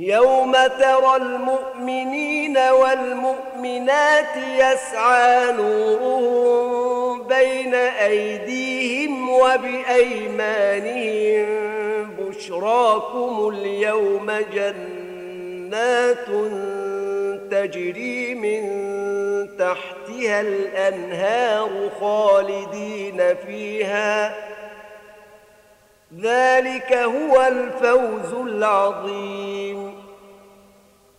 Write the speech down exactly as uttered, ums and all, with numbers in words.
يوم ترى المؤمنين والمؤمنات يسعى نورهم بين أيديهم وبأيمانهم بشراكم اليوم جنات تجري من تحتها الأنهار خالدين فيها ذلك هو الفوز العظيم.